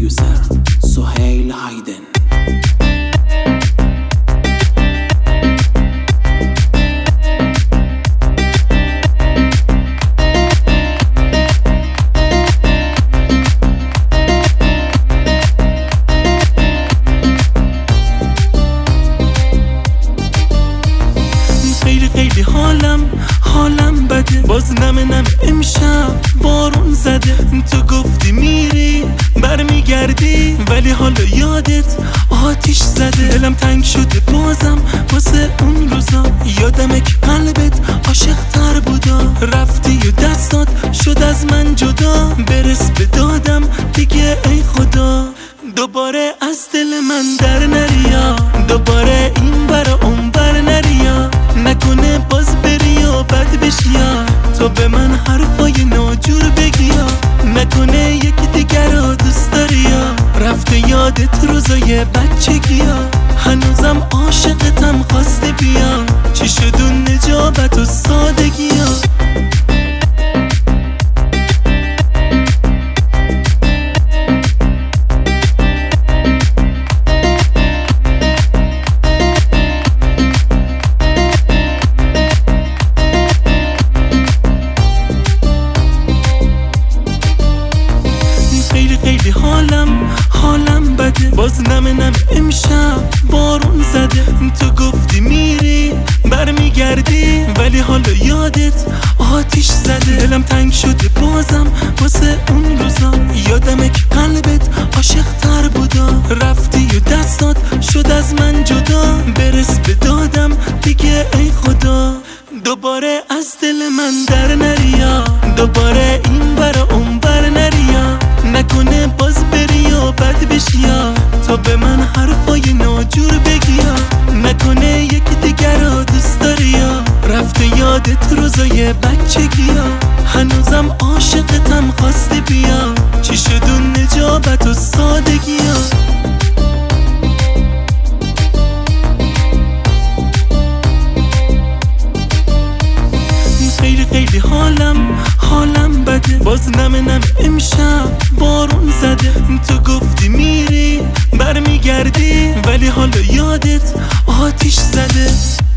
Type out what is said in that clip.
پرودوسر سهیل هایدن. خیلی حالم بده، باز نم امشب بارون زده. تو گفتی میری برمیگردی، ولی حالا یادت آتیش زده. دلم تنگ شده بازم واسه اون روزا، یادمه که قلبت عاشق تر بودا. رفتی و دستات شد از من جدا، برس به دادم دیگه ای خدا. دوباره از دل من در نریا، دوباره این برا اون بر نریا. نکنه باز بری یا بد بشیا، تو به من حرفای ناجور بگیا. نکنه یکی دیگر رو دوست داری یا رفته یادت روزای بچگیا. هنوزم عاشقتم خواسته بیا، چی شد اون نجابت و سادگیا. خیلی حالم بده، باز نم امشب بارون زده. تو گفتی میری برمیگردی، ولی حالا یادت آتیش زده. دلم تنگ شده بازم واسه اون روزا، یادمه که قلبت عاشق تر بودا. رفتی و دستات شد از من جدا، برس به دادم دیگه ای خدا. دوباره از دل من در نریا، دوباره این برا اون بر نریا. نکنه باز بری یا بد بشیا، تا به من حرفای ناجور بگیا. نکنه یکی دیگر رو دوست داری یا رفته یادت روزای بچگیا. هنوزم عاشقتم خواسته بیا، چی شد اون نجابت و سادگیا. خیلی حالم بده، باز نم امشب بارون زده. تو گفتی میری برمیگردی، ولی حالا یادت آتیش زده.